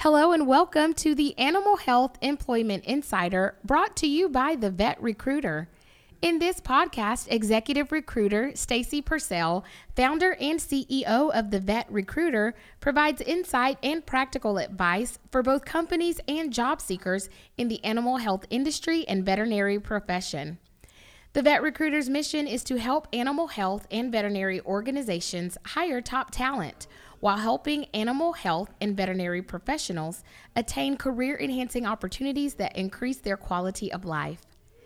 Hello and welcome to the Animal Health Employment Insider, brought to you by the Vet Recruiter. In this podcast, executive recruiter Stacy Purcell, founder and CEO of the Vet Recruiter, provides insight and practical advice for both companies and job seekers in the animal health industry and veterinary profession. The Vet Recruiter's mission is to help animal health and veterinary organizations hire top talent while helping animal health and veterinary professionals attain career-enhancing opportunities that increase their quality of life.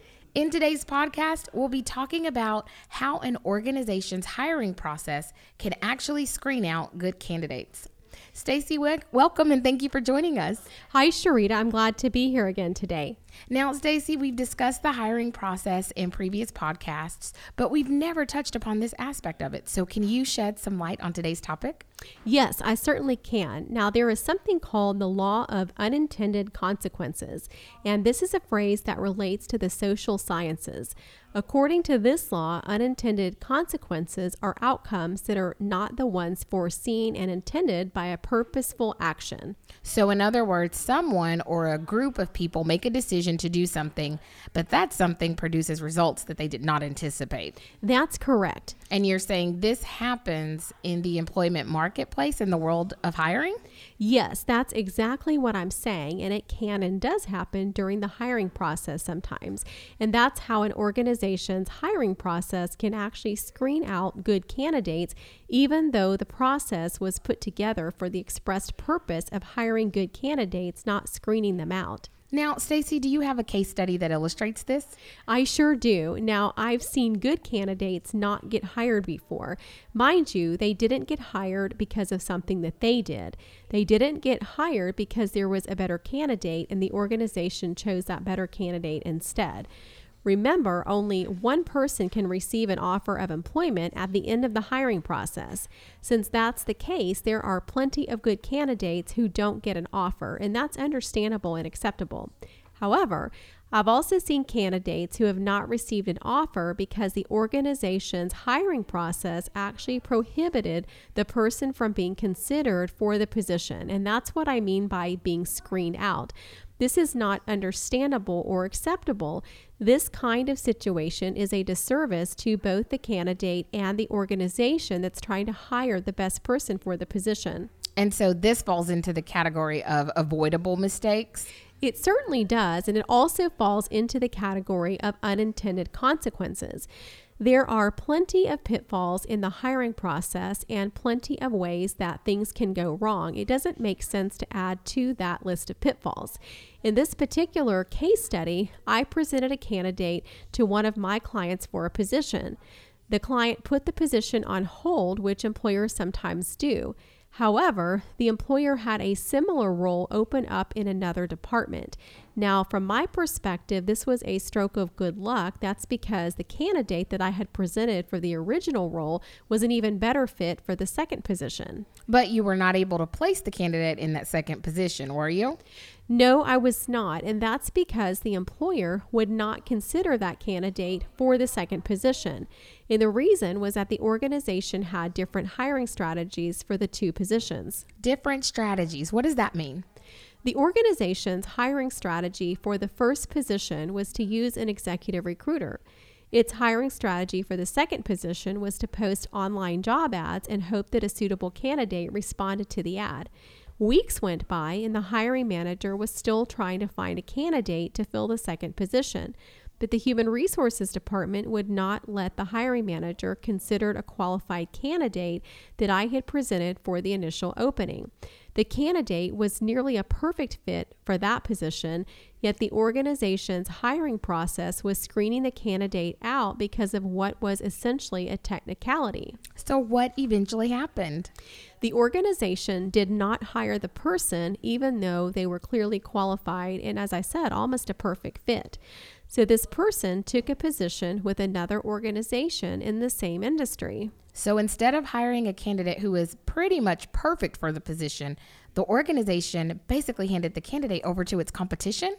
In today's podcast, we'll be talking about how an organization's hiring process can actually screen out good candidates. Stacy, welcome and thank you for joining us. Hi, Sharita. I'm glad to be here again today. Now, Stacy, we've discussed the hiring process in previous podcasts, but we've never touched upon this aspect of it. So can you shed some light on today's topic? Yes, I certainly can. Now, there is something called the law of unintended consequences, and this is a phrase that relates to the social sciences. According to this law, unintended consequences are outcomes that are not the ones foreseen and intended by a purposeful action. So in other words, someone or a group of people make a decision to do something, but that something produces results that they did not anticipate. That's correct. And you're saying this happens in the employment marketplace in the world of hiring? Yes, that's exactly what I'm saying, and it can and does happen during the hiring process sometimes. And that's how an organization's hiring process can actually screen out good candidates, even though the process was put together for the expressed purpose of hiring good candidates, not screening them out. Now, Stacy, do you have a case study that illustrates this? I sure do. Now, I've seen good candidates not get hired before. Mind you, they didn't get hired because of something that they did. They didn't get hired because there was a better candidate and the organization chose that better candidate instead. Remember, only one person can receive an offer of employment at the end of the hiring process. Since that's the case, there are plenty of good candidates who don't get an offer, and that's understandable and acceptable. However, I've also seen candidates who have not received an offer because the organization's hiring process actually prohibited the person from being considered for the position, and that's what I mean by being screened out. This is not understandable or acceptable. This kind of situation is a disservice to both the candidate and the organization that's trying to hire the best person for the position. And so this falls into the category of avoidable mistakes? It certainly does, and it also falls into the category of unintended consequences. There are plenty of pitfalls in the hiring process and plenty of ways that things can go wrong. It doesn't make sense to add to that list of pitfalls. In this particular case study, I presented a candidate to one of my clients for a position. The client put the position on hold, which employers sometimes do. However, the employer had a similar role open up in another department. Now, from my perspective, this was a stroke of good luck. That's because the candidate that I had presented for the original role was an even better fit for the second position. But you were not able to place the candidate in that second position, were you? No, I was not, and that's because the employer would not consider that candidate for the second position. And the reason was that the organization had different hiring strategies for the two positions. Different strategies. What does that mean? The organization's hiring strategy for the first position was to use an executive recruiter. Its hiring strategy for the second position was to post online job ads and hope that a suitable candidate responded to the ad. Weeks went by and the hiring manager was still trying to find a candidate to fill the second position, but the Human Resources Department would not let the hiring manager consider a qualified candidate that I had presented for the initial opening. The candidate was nearly a perfect fit for that position, yet the organization's hiring process was screening the candidate out because of what was essentially a technicality. So what eventually happened? The organization did not hire the person even though they were clearly qualified and, as I said, almost a perfect fit. So this person took a position with another organization in the same industry. So instead of hiring a candidate who is pretty much perfect for the position, the organization basically handed the candidate over to its competition?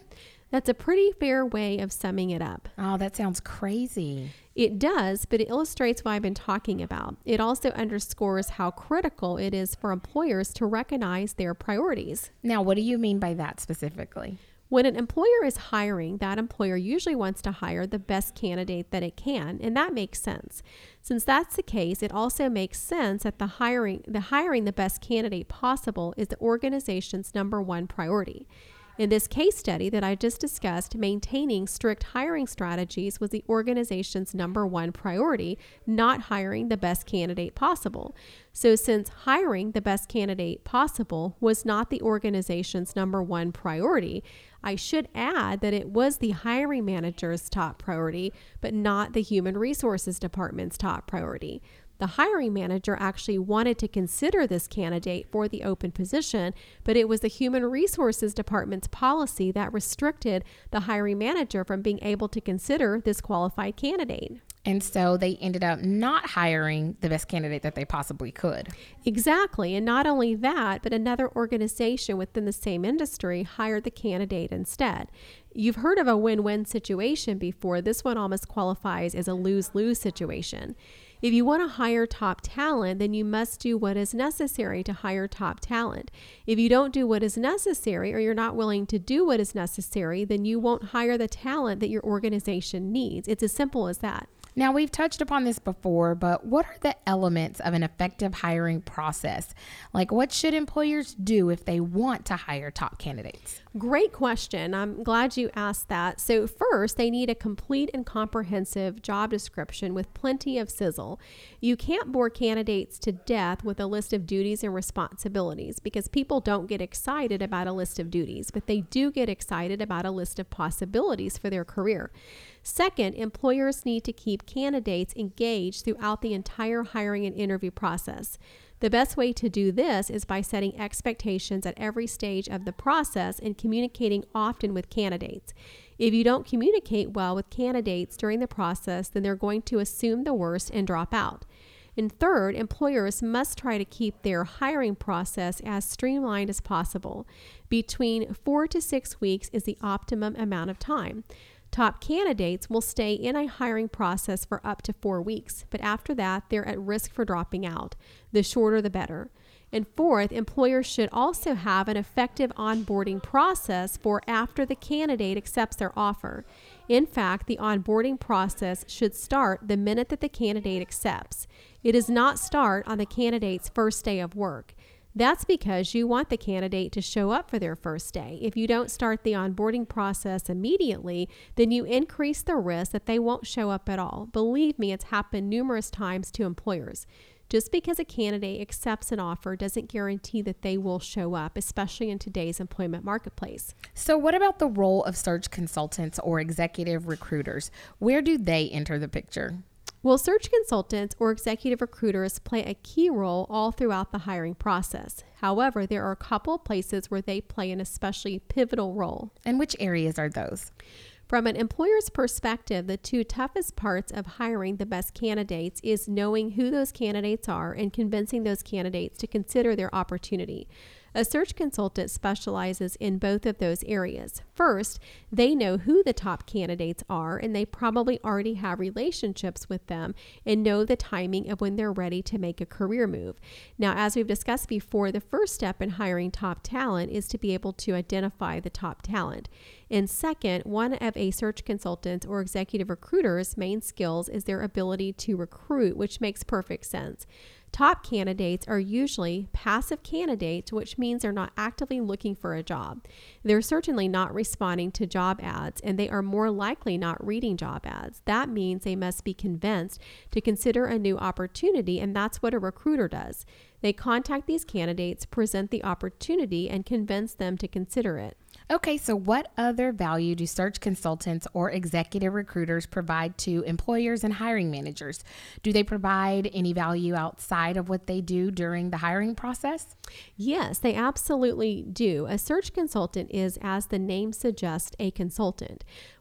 That's a pretty fair way of summing it up. Oh, that sounds crazy. It does, but it illustrates what I've been talking about. It also underscores how critical it is for employers to recognize their priorities. Now, what do you mean by that specifically? When an employer is hiring, that employer usually wants to hire the best candidate that it can, and that makes sense. Since that's the case, it also makes sense that hiring the best candidate possible is the organization's number one priority. In this case study that I just discussed, maintaining strict hiring strategies was the organization's number one priority, not hiring the best candidate possible. So since hiring the best candidate possible was not the organization's number one priority, I should add that it was the hiring manager's top priority, but not the human resources department's top priority. The hiring manager actually wanted to consider this candidate for the open position, but it was the human resources department's policy that restricted the hiring manager from being able to consider this qualified candidate. And so they ended up not hiring the best candidate that they possibly could. Exactly. And not only that, but another organization within the same industry hired the candidate instead. You've heard of a win-win situation before. This one almost qualifies as a lose-lose situation. If you want to hire top talent, then you must do what is necessary to hire top talent. If you don't do what is necessary, or you're not willing to do what is necessary, then you won't hire the talent that your organization needs. It's as simple as that. Now, we've touched upon this before, but what are the elements of an effective hiring process? Like, what should employers do if they want to hire top candidates? Great question. I'm glad you asked that. So first, they need a complete and comprehensive job description with plenty of sizzle. You can't bore candidates to death with a list of duties and responsibilities, because people don't get excited about a list of duties, but they do get excited about a list of possibilities for their career. Second, employers need to keep candidates engaged throughout the entire hiring and interview process. The best way to do this is by setting expectations at every stage of the process and communicating often with candidates. If you don't communicate well with candidates during the process, then they're going to assume the worst and drop out. And third, employers must try to keep their hiring process as streamlined as possible. Between 4 to 6 weeks is the optimum amount of time. Top candidates will stay in a hiring process for up to 4 weeks, but after that, they're at risk for dropping out. The shorter, the better. And fourth, employers should also have an effective onboarding process for after the candidate accepts their offer. In fact, the onboarding process should start the minute that the candidate accepts. It does not start on the candidate's first day of work. That's because you want the candidate to show up for their first day. If you don't start the onboarding process immediately, then you increase the risk that they won't show up at all. Believe me, it's happened numerous times to employers. Just because a candidate accepts an offer doesn't guarantee that they will show up, especially in today's employment marketplace. So what about the role of search consultants or executive recruiters? Where do they enter the picture? Well, search consultants or executive recruiters play a key role all throughout the hiring process. However, there are a couple of places where they play an especially pivotal role. And which areas are those? From an employer's perspective, the two toughest parts of hiring the best candidates is knowing who those candidates are and convincing those candidates to consider their opportunity. A search consultant specializes in both of those areas. First, they know who the top candidates are, and they probably already have relationships with them and know the timing of when they're ready to make a career move. Now, as we've discussed before, the first step in hiring top talent is to be able to identify the top talent. And second, one of a search consultant or executive recruiter's main skills is their ability to recruit, which makes perfect sense. Top candidates are usually passive candidates, which means they're not actively looking for a job. They're certainly not responding to job ads, and they are more likely not reading job ads. That means they must be convinced to consider a new opportunity, and that's what a recruiter does. They contact these candidates, present the opportunity, and convince them to consider it. Okay, so what other value do search consultants or executive recruiters provide to employers and hiring managers? Do they provide any value outside of what they do during the hiring process? Yes, they absolutely do. A search consultant is, as the name suggests, a consultant.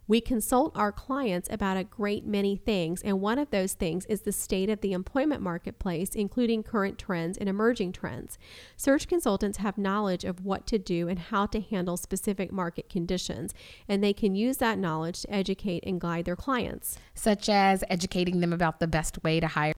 We consult our clients about a great many things, and one of those things is the state of the employment marketplace, including current trends and emerging trends. Search consultants have knowledge of what to do and how to handle specific market conditions, and they can use that knowledge to educate and guide their clients. Such as educating them about the best way to hire